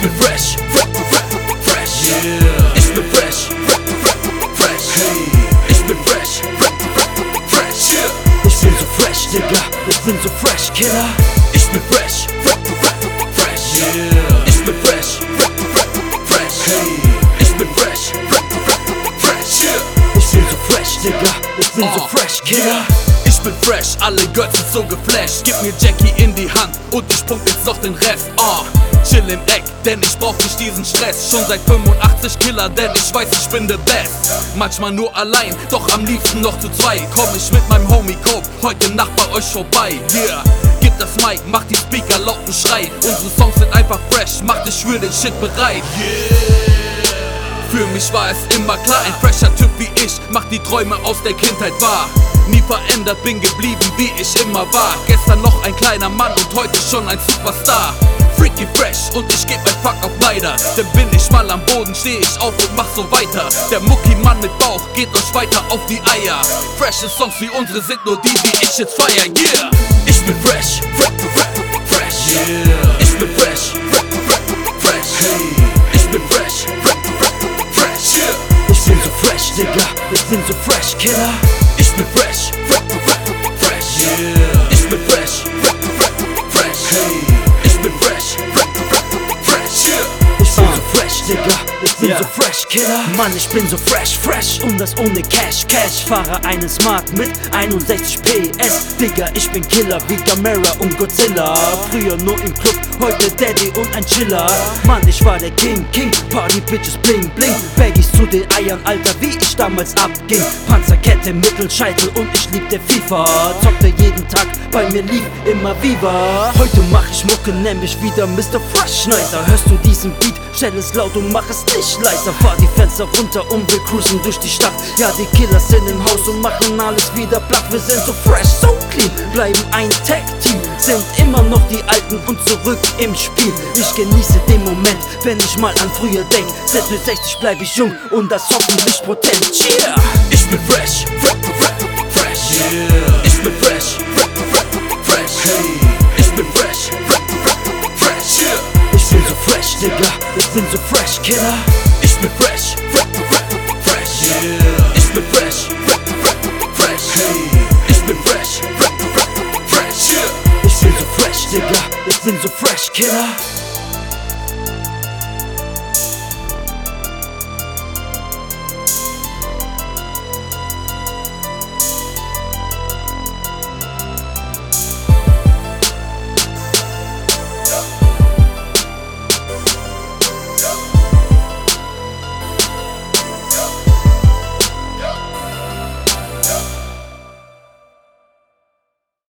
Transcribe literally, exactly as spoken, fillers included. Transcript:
bin fresh, fresh, yeah. Ich bin fresh, fresh, hey. Ich bin fresh, fresh, yeah. Ich bin so fresh, Digga, ich bin so fresh, Killer. Ich bin fresh, fresh, yeah. Ich bin fresh, fresh, hey. Ich bin fresh, fresh, yeah. Ich bin so fresh, Digga, ich bin so fresh, Killer. Ich bin fresh, alle Girls sind so geflasht. Gib mir Jackie in die Hand und ich pump jetzt noch den Rest. Oh, chill im Eck, denn ich brauch nicht diesen Stress. Schon seit fünfundachtzig Killer, denn ich weiß, ich bin the best. Manchmal nur allein, doch am liebsten noch zu zwei. Komm ich mit meinem Homie Cope heute Nacht bei euch vorbei. Yeah, gib das Mic, mach die Speaker lauten Schrei. Unsere Songs sind einfach fresh, mach dich für den Shit bereit. Yeah. Für mich war es immer klar, ein fresher Typ wie ich macht die Träume aus der Kindheit wahr. Nie verändert, bin geblieben wie ich immer war. Gestern noch ein kleiner Mann und heute schon ein Superstar. Freaky fresh und ich geb mein Fuck auf leider. Denn bin ich mal am Boden, steh ich auf und mach so weiter. Der Mucki-Mann mit Bauch geht euch weiter auf die Eier. Freshe Songs wie unsere sind nur die, die ich jetzt feier, yeah. Ich bin fresh, fresh, yeah. Ich bin fresh, fresh, hey. Ich bin fresh, fresh, yeah. Ich bin so fresh, Digga, ich bin so fresh, Killer. Ich bin fresh, fresh, yeah. Ich bin fresh, fresh, hey. Ich bin fresh, fresh, yeah. Ich bin so fresh, Digga, ich bin Yeah. so fresh, Killer. Mann, ich bin so fresh, fresh und das ohne Cash, Cash. Fahre einen Smart mit einundsechzig P S. Digga, ich bin Killer wie Gamera und Godzilla. Früher nur im Club, heute Daddy und ein Chiller. Mann, ich war der King, King, Party Bitches bling, bling. Baggies zu den Eiern, Alter, wie ich damals abging. Panzerkette, Mittelscheitel und ich lieb der FIFA. Zockte jeden Tag, bei mir lief immer Viva. Heute mach ich Mucke, nenn mich wieder Mister Fresh Schneider. Hörst du diesen Beat, stell es laut und mach es nicht leiser. Fahr die Fenster runter und wir cruisen durch die Stadt. Ja, die Killers sind im Haus und machen alles wieder platt. Wir sind so fresh, so clean, bleiben ein Tag-Team. Sind immer noch die Alten und zurück im Spiel. Ich genieße den Moment, wenn ich mal an früher denk. Selbst mit sechzig bleib ich jung und das hoffentlich potent, yeah. Ich bin fresh, fresh, yeah. Ich bin fresh, fresh, hey. Ich bin fresh, fresh, yeah. Ich bin so fresh, Digga, ich bin so fresh, Killer. Ich bin fresh, fresh, yeah. Ich bin fresh, fresh, hey. Ich bin fresh, fresh, yeah. Ich bin so fresh, Digga, ich bin so fresh, Killer.